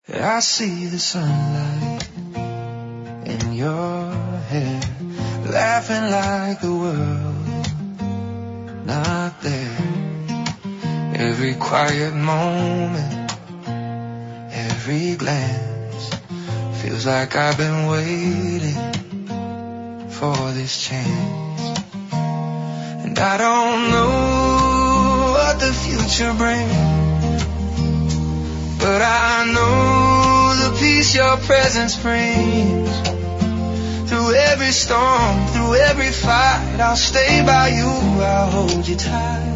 I see the sunlight in your hair, laughing like the world not there. Every quiet moment, every glance, feels like I've been waiting for this chance. And I don't know what the future brings, but I know the peace your presence brings. Through every storm, through every fight, I'll stay by you, I'll hold you tight.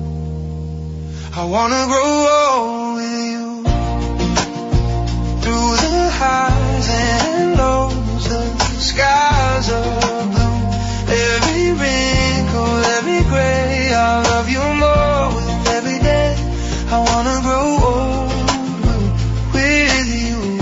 I wanna grow old with you. Through the highs and lows, the skies are blue. Every wrinkle, every gray, I love you more with every day. I wanna grow old with you.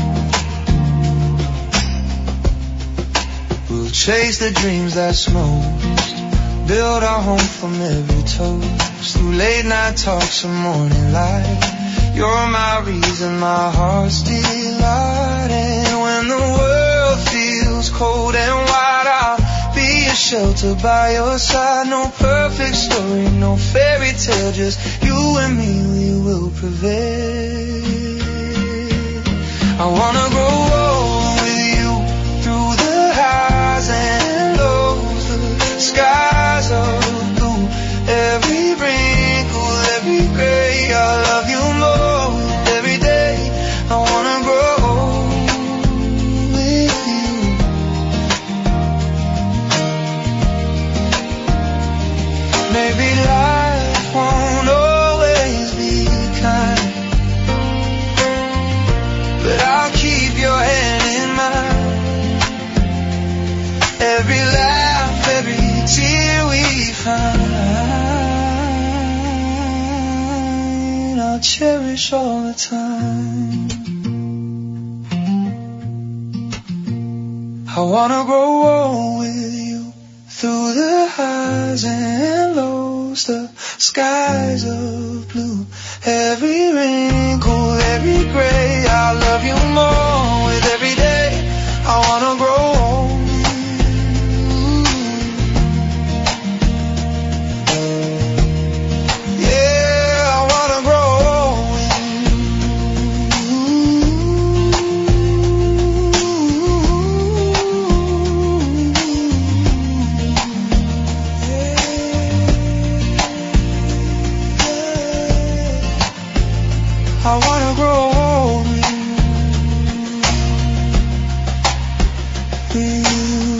We'll chase the dreams that's most, build our home from every toast. Through late night talks and morning light, you're my reason, my heart's delight. And when the world feels cold and wide, I'll be a shelter by your side. No perfect story, no fairy tale, just you and me, we will prevail. I wanna grow old with you. Through the highs and lows, the skies are blue. Every wrinkle, every gray, I love you more every day. I wanna grow with you. Maybe life won't always be kind, but I'll keep your hand in mine. Every laugh, every tear we find, I'll cherish all the time. I wanna grow old with you. Through the highs and lows, the skies of blue. Every wrinkle, every gray, I love you more with every day. I wanna grow old. I wanna grow old with you.